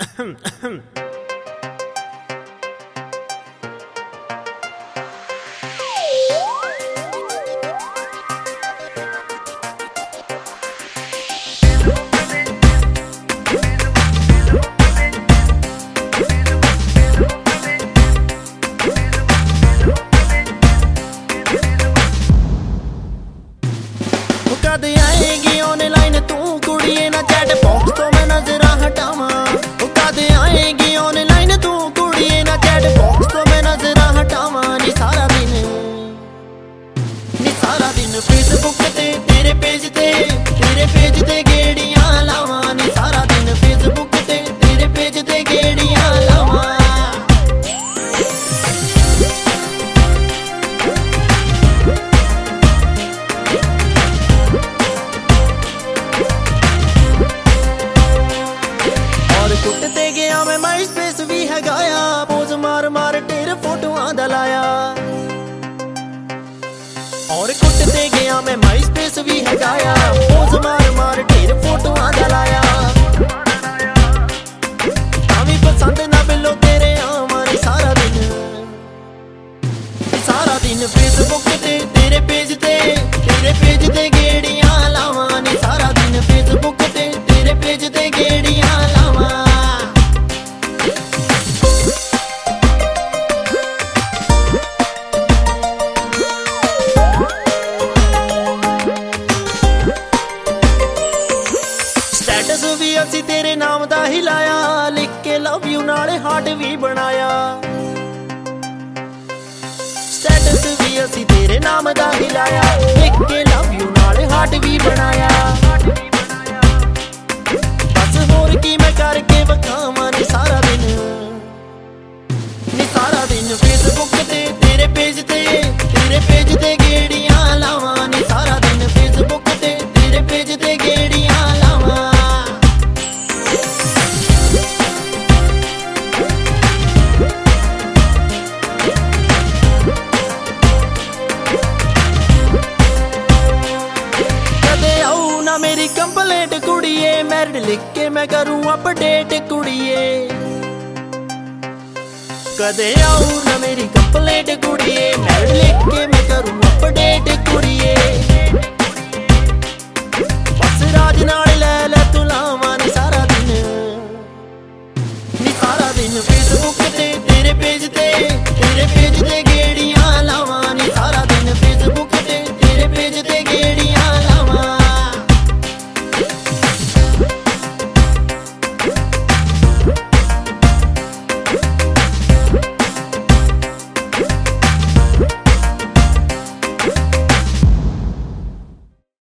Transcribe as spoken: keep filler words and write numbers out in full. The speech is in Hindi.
कद आएगी ऑनलाइन तू कुड़िए ना चैट बॉक्स तो मैं नजर हटावा। कद आएगी ऑनलाइन तू कुड़िए ना चैट बॉक्स तो मैं नजर हटावा। नी सारा दिन नी सारा दिन फेसबुक ते तेरे पेज ते तेरे पेज ते गेड़ियां लावा। नी सारा दिन फेसबुक ते तेरे पेज ते गेड़ियां लावा। कुटते गया मैं माई स्पेस भी है गाया पोज मार मार तेरे फोटोआं दा लाया। और कुटते गया मैं माई स्पेस भी है गाया पोज मार मार तेरे फोटोआं दा लाया। तावी पसंद ना बिलो तेरे आवां नी सारा दिन सारा दिन फेसबुक ते तेरे पेज ते तेरे पेज ते गेड़ियां लावां। नी सारा दिन फेसबुक ते तेरे पेज ते गेड़ियां लावां। स्टेटस भी असी तेरे नाम दा ही लाया लिख के लव यू नाले हार्ट भी बनाया। स्टेटस भी असी तेरे नाम दा ही लाया लिख के लव यू नाले हार्ट भी बनाया। बस होर की मैं करके बखावां नी सारा दिन नी सारा दिन फेसबुक ते तेरे पेज ते तेरे पेज ते गेड़ियां लावां। नी सारा दिन फेसबुक ते तेरे पेज ते गेड़ियां लावां। मेरी कंप्लेंट कुड़िए मैरिड लिख के मैं करूं अपडेट कुड़िए। कदे आऊ ना मेरी कंप्लेंट कुड़िए मैरिड लिख के मैं करूं अपडेट कुड़िए। बस राज नाल ले ले तू लावां नी सारा दिन नी सारा दिन